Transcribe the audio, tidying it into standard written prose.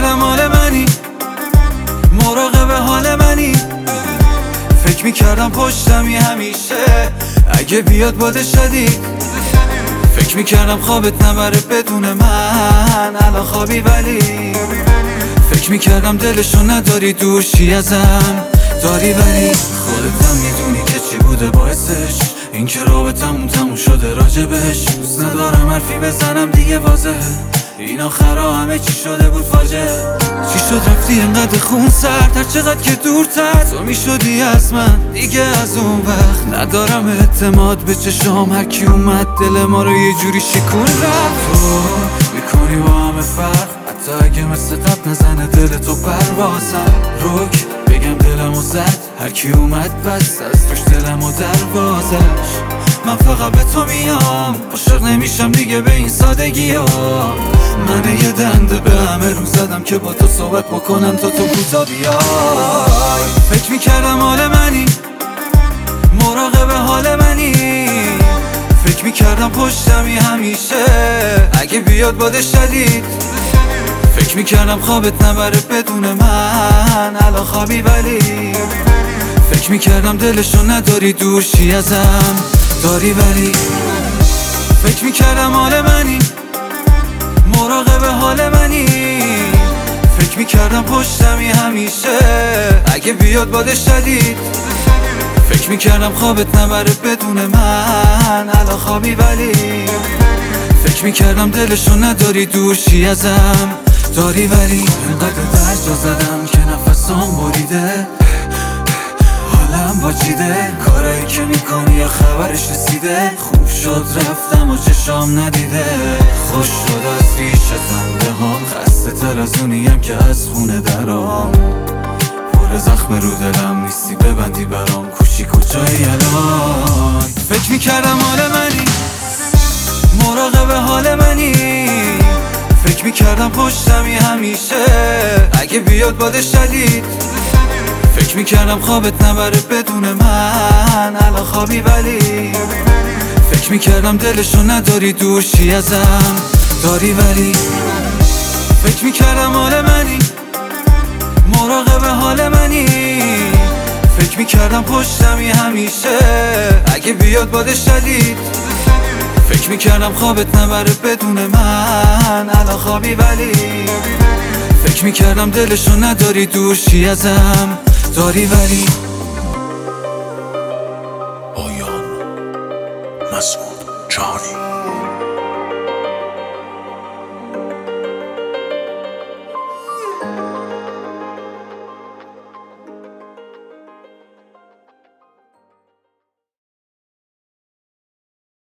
کردم مال منی، مراقب حال منی. فکر میکردم پشتمی همیشه اگه بیاد باد شدید. فکر میکردم خوابت نبره بدون من، الان خوابی ولی فکر میکردم دلشو نداری، دوشی ازم داری ولی خودتم میدونی که چی بوده باعثش این که رابطمون تموم شده. راجبش دوست ندارم حرفی بزنم دیگه، واضحه این آخرها همه چی شده بود فاجعه. چی شد رفتی انقدر خون سرد، هر چقدر که دورتر تو میشدی از من دیگه. از اون وقت ندارم اعتماد به چشام، هر کی اومد دل ما رو یه جوری شکون رفت. تو میکنی با همه فرق، حتی اگه مثل قبل نزنه دل تو پروازم. روک بگم دلمو زد، هر کی اومد بست از توش دلمو دروازش. من فقط به تو میام، عاشق نمیشم دیگه به این سادگی ها. من یه دنده به همه رو زدم که با تو صحبت بکنم تا تو کوتا بیای. فکر میکردم حال منی، مراقب حال منی. فکر میکردم پشتمی همیشه اگه بیاد باد شدید. فکر میکردم خوابت نبره بدون من، الان خوابی ولی فکر میکردم دلشو نداری، دوشی ازم داری ولی فکر میکردم حال منی، مراقب حال منی. فکر میکردم پشتمی همیشه اگه بیاد باد شدید. فکر میکردم خوابت نبره بدون من، الان خوابی ولی فکر میکردم دلشو نداری، دوشی ازم داری ولی اینقدر درجا زدم که نفسام بریده، حالم باجیده. کارایی که میکنی یا خبرش رسیده، خوب شد رفتم و چشام ندیده. خوش شد از ریش زنده هم، خسته تر از اونیم که از خونه درام. پر زخم رو دلم نیستی ببندی برام، کوشی کجایی الان؟ فکر میکردم حال منی، مراقب حال منی. فکر میکردم پشتمی همیشه اگه بیاد باد شدید. فکر میکردم خوابت نبره بدون من، الان خوابی ولی فکر میکردم دلشو نداری، دوشی ازم داری ولی فکر میکردم حال منی، مراقب حال منی. فکر میکردم پشتمی همیشه اگه بیاد باد شدید. فکر میکردم خوابت نبره بدون من، الان خوابی ولی فکر میکردم دلشو نداری، دوشی ازم داری ولی پایان مسعود جانی.